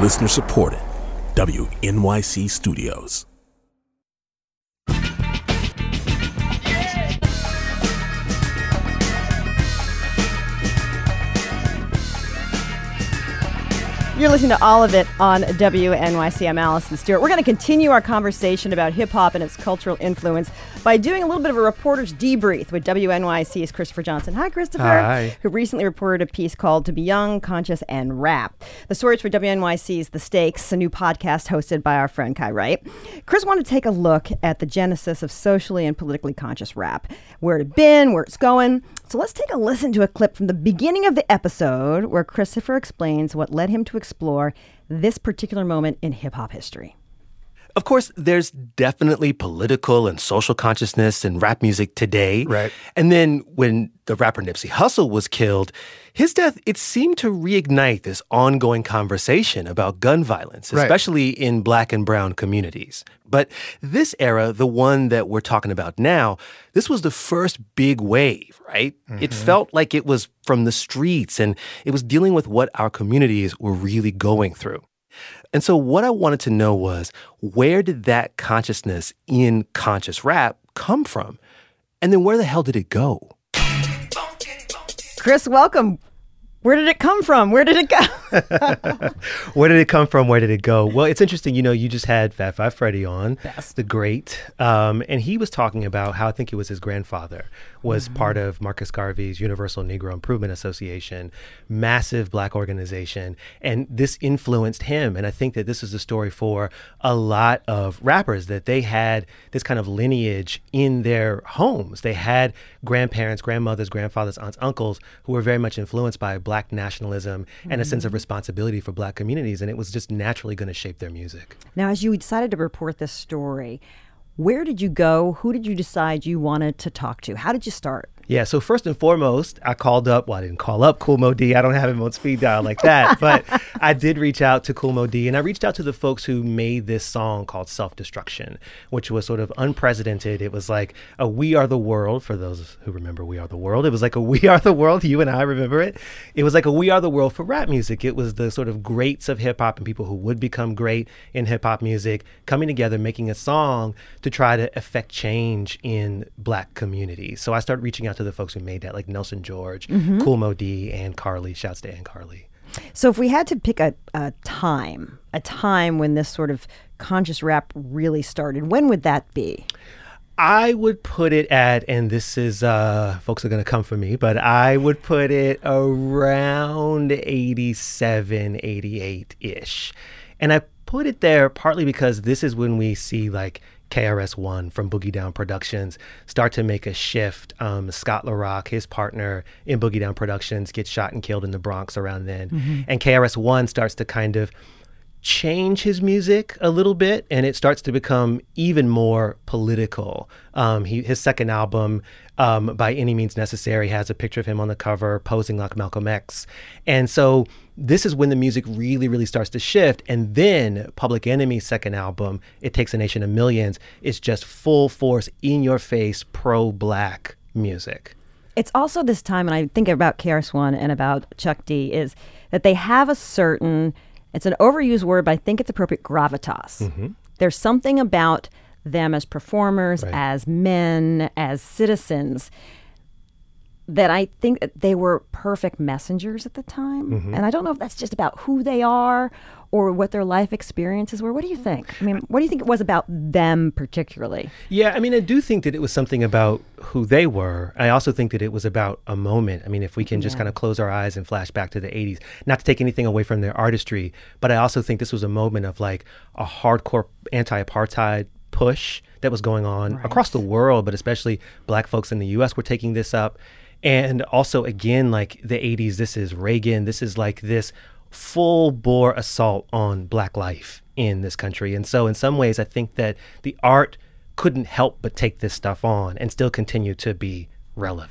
Listener supported. WNYC Studios. You're listening to All of It on WNYC. I'm Allison Stewart. We're going to continue our conversation about hip-hop and its cultural influence by doing a little bit of a reporter's debrief with WNYC's Christopher Johnson. Hi, Christopher. Hi. Who recently reported a piece called To Be Young, Conscious, and Rap. The stories for WNYC's The Stakes, a new podcast hosted by our friend Kai Wright. Chris wanted to take a look at the genesis of socially and politically conscious rap, where it had been, where it's going. So let's take a listen to a clip from the beginning of the episode where Christopher explains what led him to explore this particular moment in hip-hop history. Of course, there's definitely political and social consciousness in rap music today. Right. And then when the rapper Nipsey Hussle was killed, his death, it seemed to reignite this ongoing conversation about gun violence, especially in Black and brown communities. But this era, the one that we're talking about now, this was the first big wave, right? Mm-hmm. It felt like it was from the streets, and it was dealing with what our communities were really going through. And so what I wanted to know was, where did that consciousness in conscious rap come from? And then where the hell did it go? Chris, welcome. Where did it come from? Where did it go? Where did it come from? Where did it go? Well, it's interesting. You know, you just had Fat Five Freddy on, the great. And he was talking about how I think it was his grandfather was part of Marcus Garvey's Universal Negro Improvement Association, massive Black organization. And this influenced him. And I think that this is a story for a lot of rappers, that they had this kind of lineage in their homes. They had grandparents, grandmothers, grandfathers, aunts, uncles who were very much influenced by Black nationalism and a sense of responsibility for Black communities. And it was just naturally going to shape their music. Now, as you decided to report this story, where did you go? Who did you decide you wanted to talk to? How did you start? Yeah, so first and foremost, I didn't call up Kool Moe Dee. I don't have him on speed dial like that. But I did reach out to Kool Moe Dee, and I reached out to the folks who made this song called Self-Destruction, which was sort of unprecedented. It was like a We Are the World, for those who remember We Are the World. It was like a We Are the World. You and I remember it. It was like a We Are the World for rap music. It was the sort of greats of hip-hop and people who would become great in hip-hop music coming together, making a song to try to affect change in Black communities. So I started reaching out to the folks who made that, like Nelson George, Kool Moe Dee, Ann Carly. Shouts to Ann Carly. So if we had to pick a time when this sort of conscious rap really started, when would that be? I would put it at, and this is, folks are going to come for me, but I would put it around 87, 88-ish. And I put it there partly because this is when we see like KRS-One from Boogie Down Productions start to make a shift. Scott LaRock, his partner in Boogie Down Productions, gets shot and killed in the Bronx around then. And KRS-One starts to kind of change his music a little bit, and it starts to become even more political. His second album, By Any Means Necessary, has a picture of him on the cover posing like Malcolm X. And so this is when the music really, really starts to shift. And then Public Enemy's second album, It Takes a Nation of Millions, is just full force, in your face, pro-Black music. It's also this time, and I think about KRS-One and about Chuck D, is that they have a certain, it's an overused word, but I think it's appropriate, gravitas. There's something about them as performers, as men, as citizens, that I think that they were perfect messengers at the time. And I don't know if that's just about who they are or what their life experiences were. What do you think? I mean, what do you think it was about them particularly? Yeah, I mean, I do think that it was something about who they were. I also think that it was about a moment. I mean, if we can just kind of close our eyes and flash back to the 80s, not to take anything away from their artistry, but I also think this was a moment of like a hardcore anti-apartheid push that was going on across the world, but especially Black folks in the U.S. were taking this up. And also, again, like the 80s, this is Reagan. This is like this full bore assault on Black life in this country. And so in some ways, I think that the art couldn't help but take this stuff on and still continue to be relevant.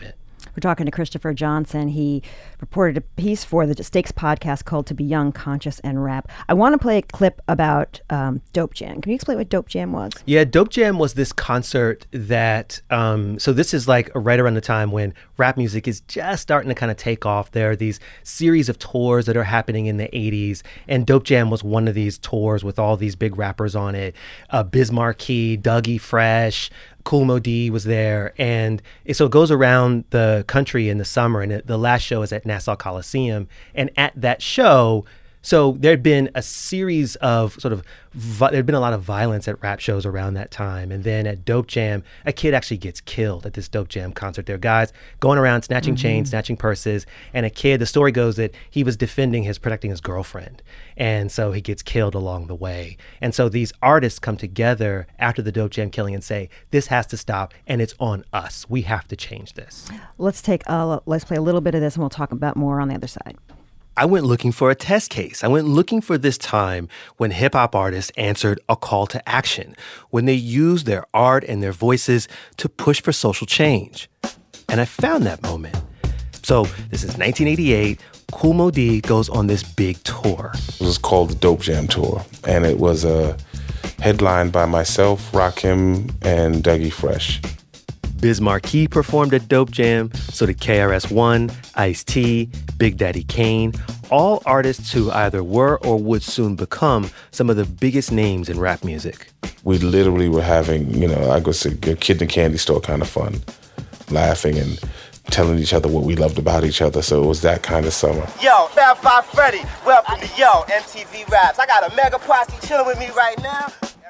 We're talking to Christopher Johnson. He reported a piece for the Stakes podcast called To Be Young, Conscious, and Rap. I want to play a clip about Dope Jam. Can you explain what Dope Jam was? Yeah, Dope Jam was this concert that, so this is like right around the time when rap music is just starting to kind of take off. There are these series of tours that are happening in the 80s, and Dope Jam was one of these tours with all these big rappers on it. Biz Markie, Dougie Fresh, Kool Moe Dee was there. And so it goes around the country in the summer, and the last show is at Nassau Coliseum. And at that show, so there'd been a series of there'd been a lot of violence at rap shows around that time. And then at Dope Jam, a kid actually gets killed at this Dope Jam concert. There are guys going around snatching chains, snatching purses. And a kid, the story goes that he was protecting his girlfriend. And so he gets killed along the way. And so these artists come together after the Dope Jam killing and say, this has to stop, and it's on us. We have to change this. Let's play a little bit of this, and we'll talk about more on the other side. I went looking for a test case. I went looking for this time when hip-hop artists answered a call to action, when they used their art and their voices to push for social change. And I found that moment. So this is 1988. Kool Moe Dee goes on this big tour. It was called the Dope Jam Tour, and it was headlined by myself, Rakim, and Dougie Fresh. Biz Markie performed at Dope Jam, so did KRS-One, Ice-T, Big Daddy Kane, all artists who either were or would soon become some of the biggest names in rap music. We literally were having, I guess, a kid in a candy store kind of fun, laughing and telling each other what we loved about each other, so it was that kind of summer. Yo, Fab Five Freddy, welcome to MTV Raps. I got a mega posse chilling with me right now.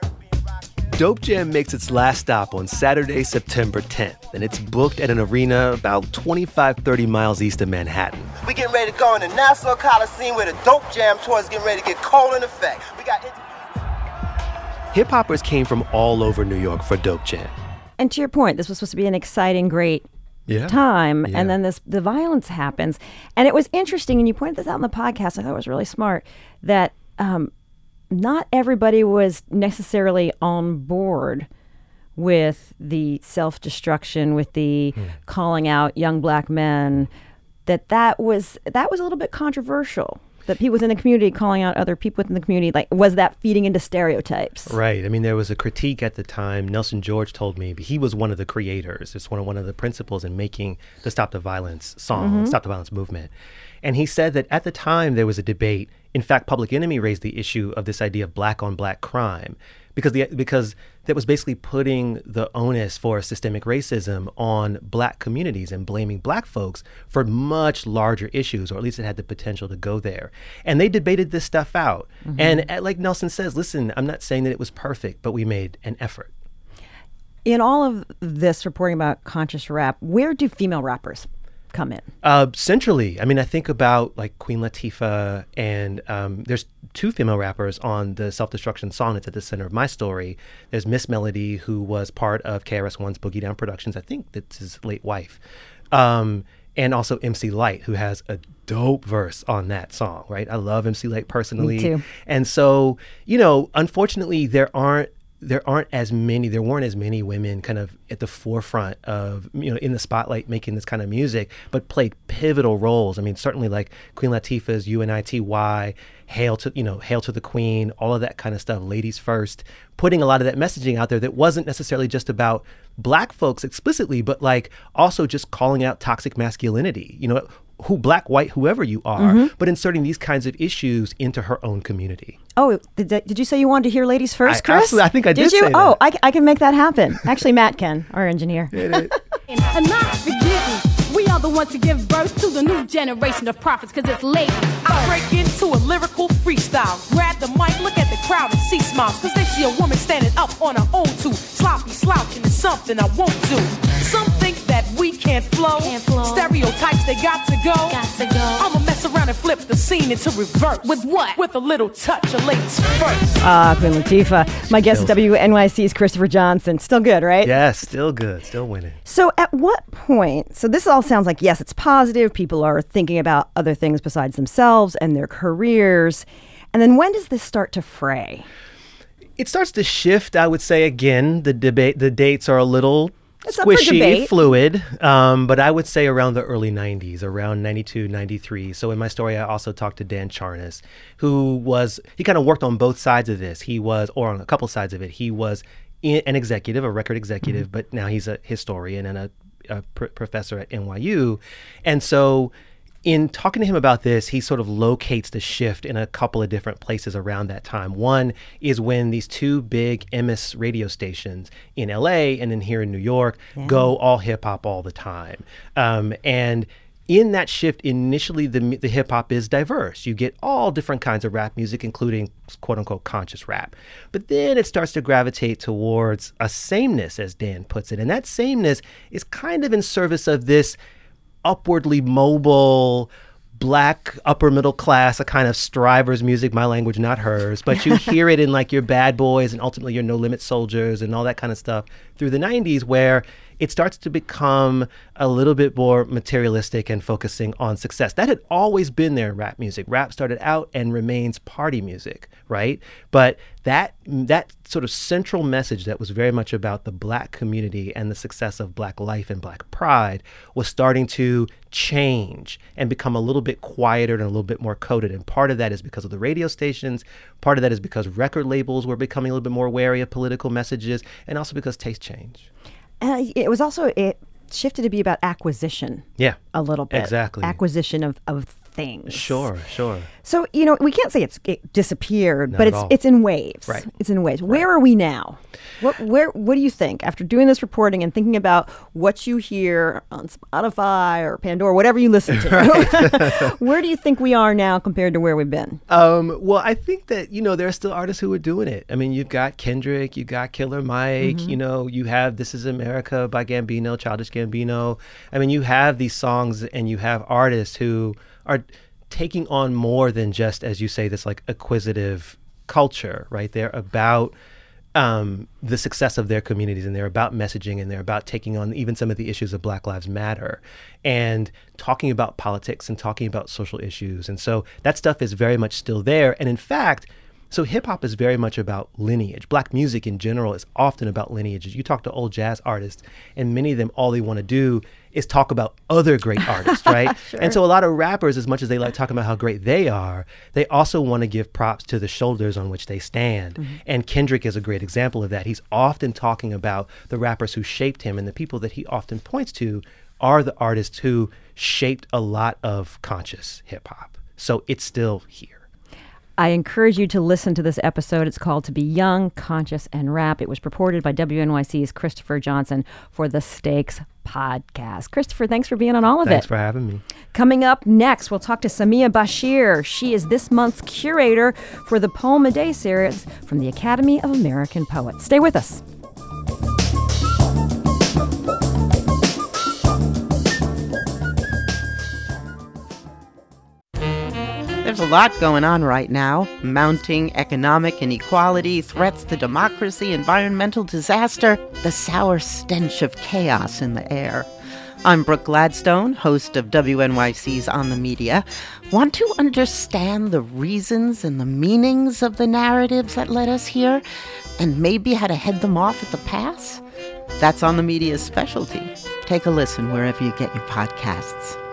Dope Jam makes its last stop on Saturday, September 10th, and it's booked at an arena about 25-30 miles east of Manhattan. We getting ready to go in the Nassau Coliseum where the Dope Jam tour is getting ready to get cold in effect. We got hip-hoppers came from all over New York for Dope Jam. And to your point, this was supposed to be an exciting, great time, and then the violence happens. And it was interesting, and you pointed this out in the podcast, I thought it was really smart, that not everybody was necessarily on board with the self-destruction, with the calling out young black men, that was a little bit controversial. That people within the community calling out other people within the community, like, was that feeding into stereotypes? Right. I mean, there was a critique at the time. Nelson George told me, but he was one of the creators. It's one of the principals in making the Stop the Violence song, Stop the Violence movement. And he said that at the time there was a debate. In fact, Public Enemy raised the issue of this idea of black on black crime because that was basically putting the onus for systemic racism on black communities and blaming black folks for much larger issues, or at least it had the potential to go there. And they debated this stuff out. And like Nelson says, listen, I'm not saying that it was perfect, but we made an effort. In all of this reporting about conscious rap, where do female rappers come in? Centrally. I mean, I think about like Queen Latifah, and there's two female rappers on the Self-Destruction song that's at the center of my story. There's Miss Melody, who was part of KRS-One's Boogie Down Productions. I think that's his late wife. And also MC Lyte, who has a dope verse on that song, right? I love MC Lyte personally. Me too. And so, unfortunately, there weren't as many women kind of at the forefront of, in the spotlight making this kind of music, but played pivotal roles. I mean, certainly like Queen Latifah's UNITY, Hail to the Queen, all of that kind of stuff, ladies first, putting a lot of that messaging out there that wasn't necessarily just about black folks explicitly, but like also just calling out toxic masculinity, who black, white, whoever you are, but inserting these kinds of issues into her own community. Oh, did you say you wanted to hear ladies first, Chris? Absolutely, I think I did you? say that. Oh, I can make that happen. Actually, Matt can, our engineer. And not forgetting, we are the ones to give birth to the new generation of prophets, because it's ladies. I break into a lyrical freestyle. Grab the mic, look at the crowd and see smiles, because they see a woman standing up on her own too. Sloppy slouching is something I won't do. Some think that we can't flow. Stereotypes, they got to go. I'ma mess around and flip the scene into reverse. With what? With a little touch of ladies first. Queen Latifah. My guest at WNYC's Christopher Johnson. Still good, right? Yes, still good, still winning. So at what point, so this all sounds like, yes, it's positive. People are thinking about other things besides themselves and their careers. And then when does this start to fray? It starts to shift, I would say. Again, the dates are a little It's up for squishy, debate. fluid, but I would say around the early 90s, around 92, 93. So in my story, I also talked to Dan Charnas, he kind of worked on both sides of this. Or on a couple sides of it. He was an executive, a record executive, but now he's a historian and a professor at NYU. And so in talking to him about this, he sort of locates the shift in a couple of different places around that time. One is when these two big MS radio stations in LA and then here in New York go all hip hop all the time. And in that shift, initially the hip hop is diverse. You get all different kinds of rap music, including quote unquote conscious rap. But then it starts to gravitate towards a sameness, as Dan puts it. And that sameness is kind of in service of this upwardly mobile, Black upper middle class, a kind of strivers music, my language, not hers. But you hear it in like your Bad Boys and ultimately your No Limit Soldiers and all that kind of stuff through the 90s, where it starts to become a little bit more materialistic and focusing on success. That had always been there in rap music. Rap started out and remains party music, right? But that sort of central message that was very much about the Black community and the success of Black life and Black pride was starting to change and become a little bit quieter and a little bit more coded. And part of that is because of the radio stations. Part of that is because record labels were becoming a little bit more wary of political messages, and also because tastes change. It shifted to be about acquisition. Yeah. A little bit. Exactly. Acquisition of things. Sure. So, we can't say it disappeared, Not but at all. it's in waves. Right. It's in waves. Where are we now? What do you think after doing this reporting and thinking about what you hear on Spotify or Pandora, whatever you listen to? Where do you think we are now compared to where we've been? Well, I think that, there are still artists who are doing it. I mean, you've got Kendrick, you've got Killer Mike, you have This Is America by Gambino, Childish Gambino. I mean, you have these songs and you have artists who are taking on more than just, as you say, this like acquisitive culture, right? They're about the success of their communities, and they're about messaging, and they're about taking on even some of the issues of Black Lives Matter and talking about politics and talking about social issues. And so that stuff is very much still there. And in fact, so hip hop is very much about lineage. Black music in general is often about lineages. You talk to old jazz artists, and many of them, all they want to do is talk about other great artists, right? Sure. And so a lot of rappers, as much as they like talking about how great they are, they also want to give props to the shoulders on which they stand. And Kendrick is a great example of that. He's often talking about the rappers who shaped him, and the people that he often points to are the artists who shaped a lot of conscious hip hop. So it's still here. I encourage you to listen to this episode. It's called To Be Young, Conscious, and Rap. It was purported by WNYC's Christopher Johnson for the Stakes podcast. Christopher, thanks for being on all of it. Thanks for having me. Coming up next, we'll talk to Samia Bashir. She is this month's curator for the Poem a Day series from the Academy of American Poets. Stay with us. There's a lot going on right now. Mounting economic inequality, threats to democracy, environmental disaster, the sour stench of chaos in the air. I'm Brooke Gladstone, host of WNYC's On the Media. Want to understand the reasons and the meanings of the narratives that led us here, and maybe how to head them off at the pass? That's On the Media's specialty. Take a listen wherever you get your podcasts.